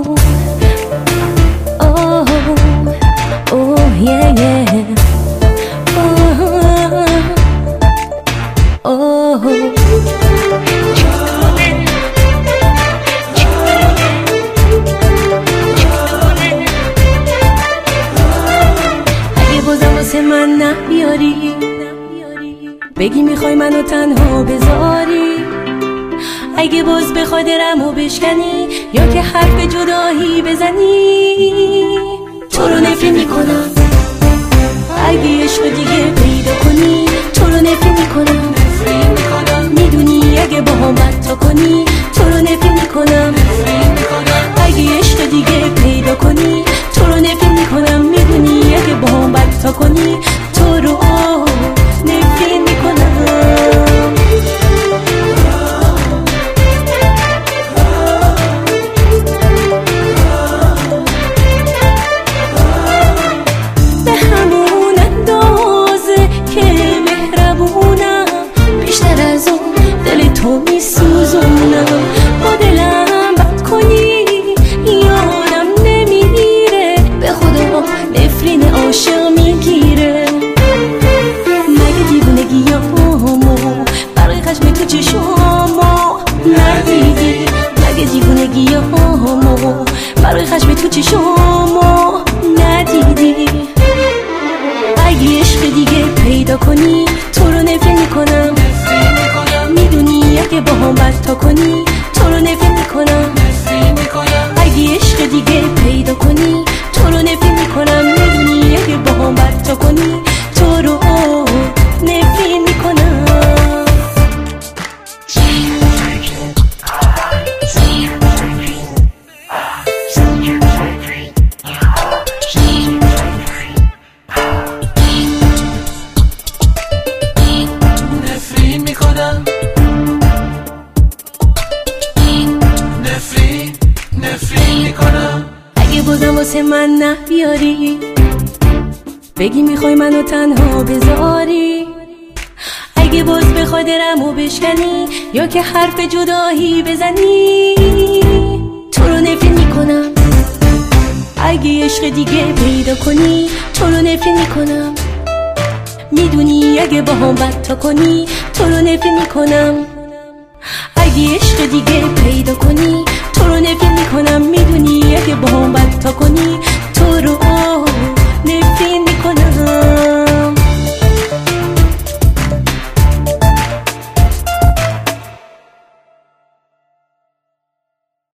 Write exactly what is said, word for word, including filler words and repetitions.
oh, oh, yeah, yeah. Oh, oh. اگه بازم واسه من نبیاری، بگی میخوای منو تنها بذاری، اگه باز بخوای درمو بشکنی یا که حرف جدایی بزنی، تو رو نفرین میکنم. اگه عشق دیگه پیدا کنی تو رو نفرین میکنم. میدونی اگه با هم بد کنی تو رو نفرین میکنم. اگه عشق دیگه پیدا کنی تو رو نفرین میکنم. میدونی اگه با هم بد کنی تو رو نفرین میکنم. به همون اندازه که مهربونم، بیشتر از اون دل تو میسوزونم. با دلم بد کنی یادم نمیره، به خدا نفرین عاشق میگیره. مگه دیوونگیامو برای خشم تو چشامو ندیدی؟ مگه دیوونگیامو برای خشم تو چشامو ندیدی؟ اگه عشق دیگه پیدا کنی تو رو نفرین میکنم. میدونی اگه با هم بد کنی تو رو نفرین میکنم. اگه عشق دیگه پیدا کنی تو رو نفرین میکنم. میدونی اگه با هم بد کنی تو رو نفرین میکنم. نفرین میکنم. نفرین نفرین میکنم. اگه بازم واسه من نبیاری، بگی میخوای منو تنها بذاری، اگه باز بخوای درمو بشکنی یا که حرف جدایی بزنی، تو رو نفرین میکنم. اگه عشق دیگه پیدا کنی تو رو نفرین میکنم. میدونی اگه با هم بد کنی تو رو نفرین میکنم. اگه عشق دیگه پیدا کنی تو رو نفرین میکنم. میدونی